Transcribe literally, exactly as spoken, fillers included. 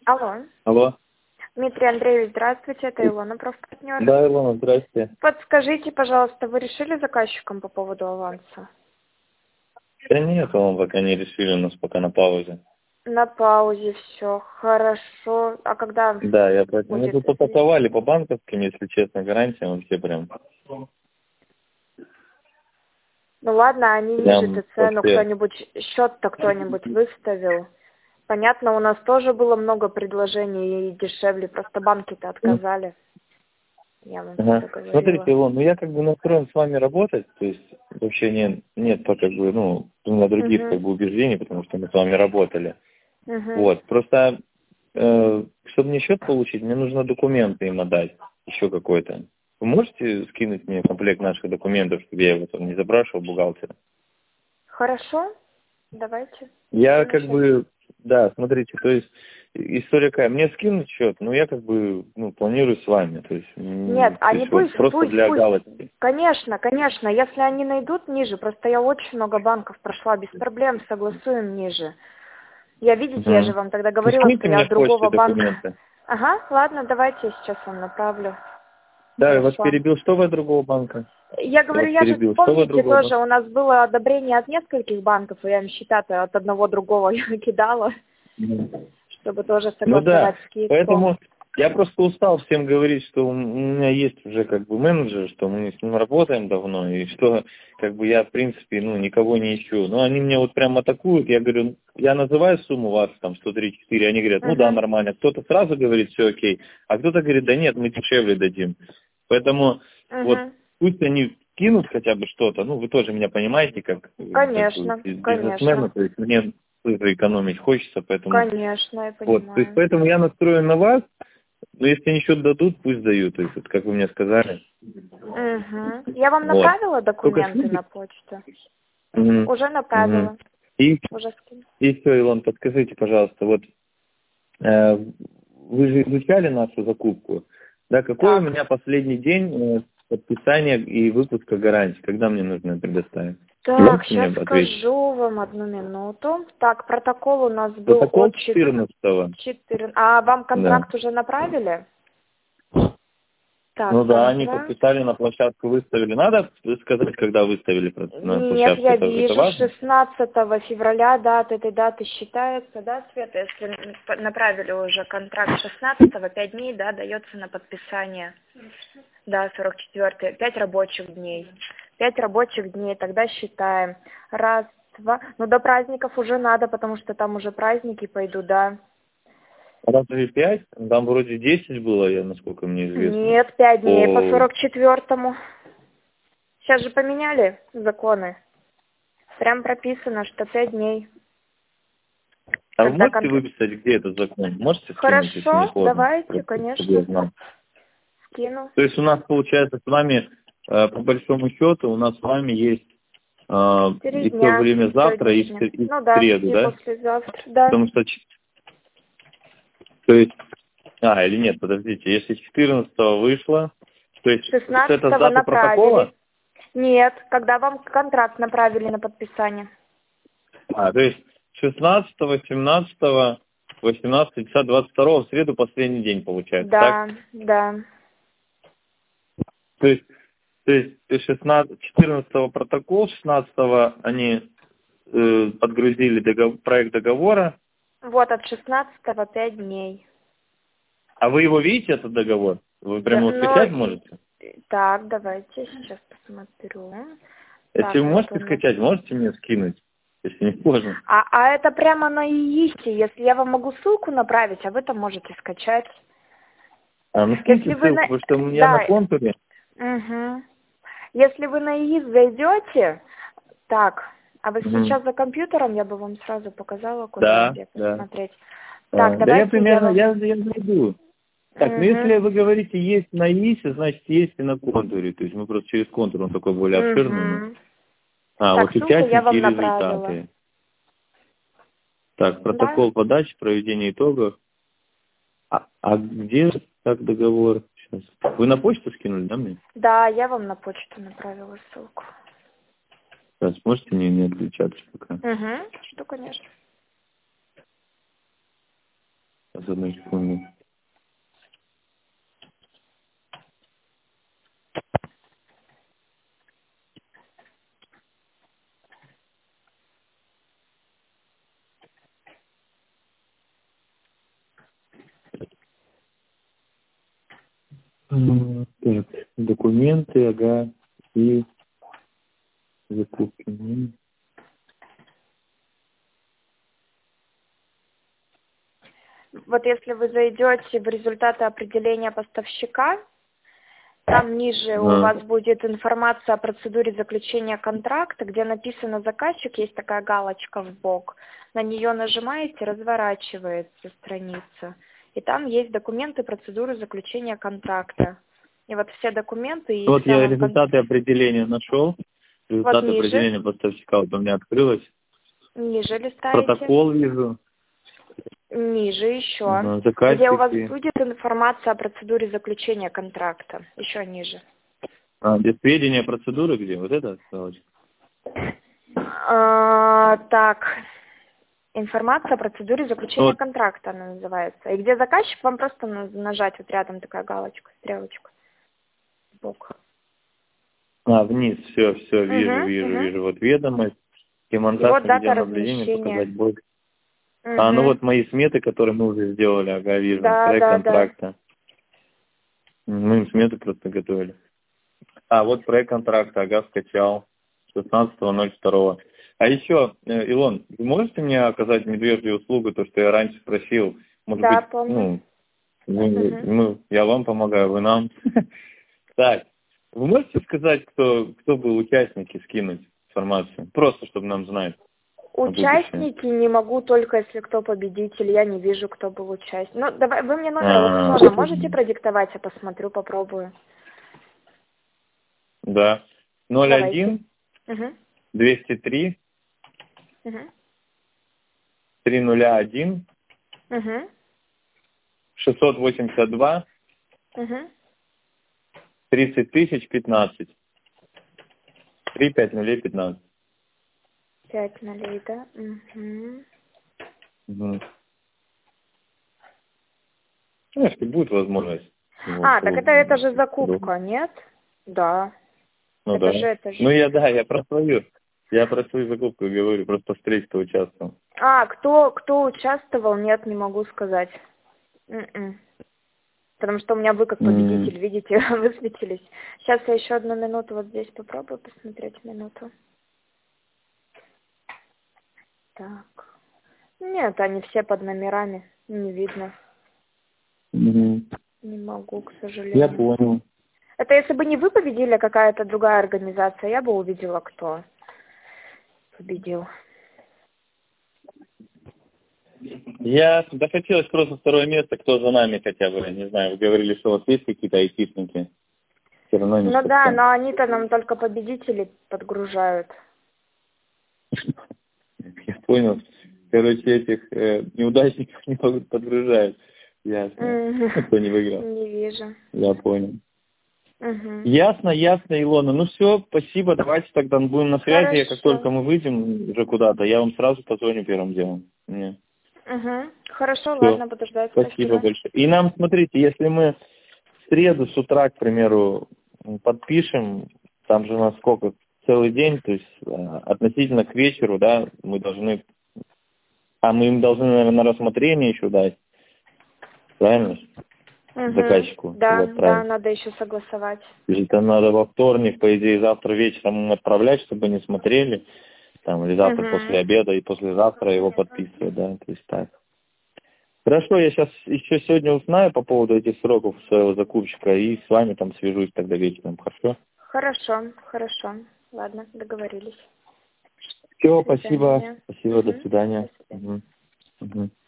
Алло. Алло. Дмитрий Андреевич, здравствуйте, это Илона, профпартнер. Да, Илона, здрасте. Подскажите, пожалуйста, вы решили заказчиком по поводу аванса? Да нет, он пока не решили, у нас пока на паузе. На паузе все, хорошо. А когда Да, я поэтому... Мы будет? тут попаковали по банковским, если честно, гарантиям вообще прям... Ну ладно, они Прям ниже ТЦ, но вообще. кто-нибудь, счет-то кто-нибудь выставил. Понятно, у нас тоже было много предложений и дешевле, просто банки-то отказали. Я вам Ага. всегда говорила. Смотрите, Илон, ну я как бы настроен с вами работать, то есть вообще нет, нет по как бы, ну, у меня других Угу. как бы убеждений, потому что мы с вами работали. Угу. Вот, просто, э, чтобы мне счет получить, мне нужно документы им отдать, еще какой-то. Вы можете скинуть мне комплект наших документов, чтобы я его там не запрашивал бухгалтера? Хорошо, давайте. Я Скину как сейчас. бы, да, смотрите, то есть история какая, мне скинуть счет, но я как бы, ну, планирую с вами, то есть, м, Нет, то они есть вот пусть, просто пусть, для пусть. галочки. Конечно, конечно, если они найдут ниже, просто я очень много банков прошла, без проблем, согласуем ниже. Я, видите, я же Угу. вам тогда Ну, говорила, что скиньте я мне от в почте другого банка. документы. Ага, ладно, давайте я сейчас вам направлю. Да, я вас Хорошо. перебил, что вы от другого банка? Я Я говорю, вас я же, перебил, что вы от помните, другого тоже банка? у нас было одобрение от нескольких банков, и я им счета-то от одного другого кидала, Мгм. чтобы тоже Ну да, согласовать скидку. поэтому я просто устал всем говорить, что у меня есть уже как бы менеджер, что мы с ним работаем давно, и что как бы я в принципе, ну, никого не ищу. Но они меня вот прям атакуют, я говорю, я называю сумму вас, там, сто тридцать четыре, они говорят, ну да, Угу. нормально. Кто-то сразу говорит, все окей, а кто-то говорит, да нет, мы дешевле дадим. Поэтому вот Угу. пусть они кинут хотя бы что-то, ну, вы тоже меня понимаете, как, как бы Конечно, бизнесмена, конечно, то есть мне тоже экономить хочется, поэтому конечно, я вот, то есть понимаю. поэтому я настроен на вас, но если они счет дадут, пусть дают, то есть вот как вы мне сказали. Угу. Я вам Вот. направила Только документы шлюпик. на почту? Угу. Уже Угу. направила. И, Уже скинула. и все, Илон, подскажите, пожалуйста, вот э, вы же изучали нашу закупку, да, какой у Так. меня последний день э, подписания и выпуска гарантии, когда мне нужно предоставить? Так, Можете мне сейчас ответить? скажу вам одну минуту. Так, протокол у нас был Протокол от четырнадцатого. четырнадцатого. А вам Да. контракт уже направили? Так, Ну да, раз, они два. подписали, на площадку выставили. Надо сказать, когда выставили про- на Нет, площадку, я это, это вижу, важно? шестнадцатого февраля, да, от этой даты считается, да, Света, если п- направили уже контракт шестнадцатого, пять дней, да, дается на подписание. Да, сорок четвёртый, пять рабочих дней. Пять рабочих дней, тогда считаем. Раз, два, ну до праздников уже надо, потому что там уже праздники пойдут, да. Разве пять? Там вроде десять было, я, насколько мне известно. Нет, пять дней по По... сорок четвёртому. Сейчас же поменяли законы. Прям прописано, что пять дней. А вы Когда можете контракт. выписать, где этот закон? Можете скинуть, если не Хорошо, сложно? давайте, Просто, чтобы конечно. я знал. Скину. То есть у нас получается с вами, э, по большому счету, у нас с вами есть э, Три и все дня время завтра, и в, сегодняшнего. ср- и в Ну да, среду, и да? послезавтра, да. Потому что, ч- то есть, а, или нет, подождите, если четырнадцатого вышло, то есть вот это с шестнадцатого даты протокола, направили. Нет, когда вам контракт направили на подписание. а, то есть шестнадцатого, семнадцатого, восемнадцатого, десятого, двадцать второго в среду последний день получается, так? Да, да. То есть, то есть шестнадцатого, четырнадцатого протокол, шестнадцатого они э, подгрузили догов- проект договора, Вот от шестнадцатого пять дней. а вы его видите, этот договор? Вы Да, прямо его но скачать и- можете? так, давайте сейчас посмотрю. Если Так, вы вот можете он. скачать, можете мне скинуть, если не сложно. А, а это прямо на ИИСе, если я вам могу ссылку направить, а вы там можете скачать. А, ну скиньте Если вы на... ссылку, потому что у меня на Да, контуре. угу. Если вы на ИИС зайдете, так, а вы Мгм. сейчас за компьютером, я бы вам сразу показала, куда Да, где да. посмотреть. Так, А, да я давайте я примерно, вам... я, я найду. Так, ну если Угу. вы говорите есть на ИСе, значит есть и на контуре. То есть мы просто через контур, он такой более обширный. Но... Угу. А, Так, вот ссылку я участники и вам направила. результаты. Так, Да? протокол подачи, проведения итогов. А, а где так договор? Сейчас. Вы на почту скинули, да, мне? Да, я вам на почту направила ссылку. Сейчас, можете мне не отключаться пока? Угу. Что, конечно. Сейчас, С одной секунды. Так, документы, ага, и закупки. Вот если вы зайдете в результаты определения поставщика, там ниже у А. вас будет информация о процедуре заключения контракта, где написано «Заказчик», есть такая галочка в бок. На нее нажимаете, разворачивается страница. И там есть документы процедуры заключения контракта. И вот все документы и Вот в я самом результаты конце. определения нашел. Результаты Вот ниже. определения поставщика вот у меня открылось. Ниже листаете. Протокол вижу. Ниже еще. Ага, Где у вас заказчики. будет информация о процедуре заключения контракта. Еще ниже. А, где сведения процедуры где? Вот это галочка? А, так. Информация о процедуре заключения Вот. контракта она называется. И где заказчик, вам просто нажать вот рядом такая галочка, стрелочка. Сбоку. А, вниз, все, все, вижу, Угу, вижу, угу. вижу. Вот ведомость, И вот демонтаж, дата видеонаблюдение, размещения. показать больше. Угу. А, ну вот мои сметы, которые мы уже сделали, ага, вижу. Да, Проект да, да. контракта. Мы им сметы просто готовили. А, вот проект контракта, ага, скачал. шестнадцатого ноль второго. А еще, э, Илон, вы можете мне оказать медвежью услугу, то, что я раньше просил? Может Да, быть, помню. ну, мы, Угу. мы- я вам помогаю, вы нам. Так, вы можете сказать, кто, кто был участники, скинуть информацию? Просто, чтобы нам знать на будущее. Участники не могу, только если кто победитель. Я не вижу, кто был участник. Ну, давай, вы мне номер А, аукциона можете продиктовать? Я посмотрю, попробую. Да. ноль Давайте. один Угу. двести три Угу. триста один Угу. шестьсот восемьдесят два Угу. тридцать тысяч пятнадцать. три пять нулей пятнадцать. Пять нулей, да? Угу. Угу. Ну, если будет возможность. А, так это, это же закупка, нет? Да. Ну это да. же, это же. Ну я да, я про свою. Я про свою закупку говорю, просто встретиться участвовал. А, кто, кто участвовал, нет, не могу сказать. м-м. Потому что у меня вы как победитель, Mm. видите, высветились. Сейчас я еще одну минуту вот здесь попробую посмотреть минуту. Так. Нет, они все под номерами, не видно. Mm-hmm. Не могу, к сожалению. Я понял. Это если бы не вы победили, а какая-то другая организация, я бы увидела, кто победил. Я, да хотелось просто второе место, кто за нами хотя бы, не знаю, вы говорили, что у вас есть какие-то айтишники. Все равно не Ну да, совсем. но они-то нам только победители подгружают. Я понял. Короче, этих э, неудачников не могут подгружать. Ясно. Кто не выиграл. Не вижу. Я понял. Угу. Ясно, ясно, Илона. Ну все, спасибо. Давайте тогда будем на связи. Хорошо. Как только мы выйдем уже куда-то, я вам сразу позвоню первым делом. Нет. Угу. Хорошо, Всё. ладно, подождать. Спасибо, Спасибо большое. И нам, смотрите, если мы в среду с утра, к примеру, подпишем, там же у нас сколько, целый день, то есть относительно к вечеру, да, мы должны, а мы им должны, наверное, на рассмотрение еще дать, правильно? Угу. Заказчику. Да, да, надо еще согласовать. Или там надо во вторник, по идее, завтра вечером им отправлять, чтобы они смотрели, там, или завтра Угу. после обеда, и послезавтра его подписывать, да, то есть так. Хорошо, я сейчас еще сегодня узнаю по поводу этих сроков своего закупщика и с вами там свяжусь тогда вечером, хорошо? Хорошо, хорошо. Ладно, договорились. Все, До спасибо, свидания. спасибо, Угу. до свидания. До свидания. Угу. Угу.